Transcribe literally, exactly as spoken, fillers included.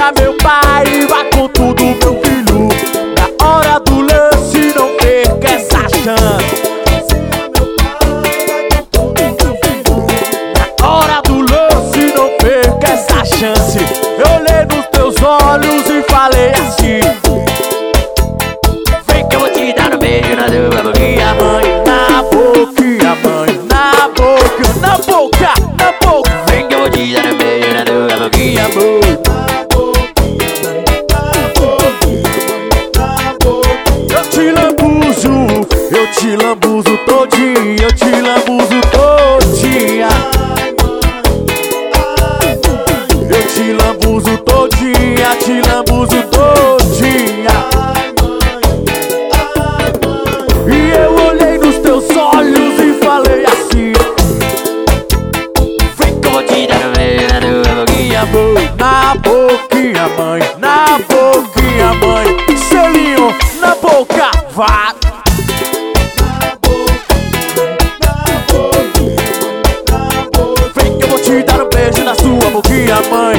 Siga meu pai, vá com tudo, meu filho. Na hora do lance, não perca essa chance. Na hora do lance, não perca essa chance. Eu olhei nos teus olhos e falei assim: vem que eu vou te dar um beijo na tua boquinha, mãe. Na boquinha, mãe. Na boca, na boca, na boca. Vem que eu vou te dar um beijo na tua boquinha, mãe. Eu te lambuzo, eu te lambuzo todinha, eu te lambuzo todinha. Eu te lambuzo todinha, te lambuzo todinha. E eu olhei nos teus olhos e falei assim: vem que eu vou te dar um beijo na tua boquinha, mãe. Na boquinha, mãe. Na boquinha, mãe. Selinho na boca, vá. Vem que eu vou te dar um beijo na sua boquinha, mãe.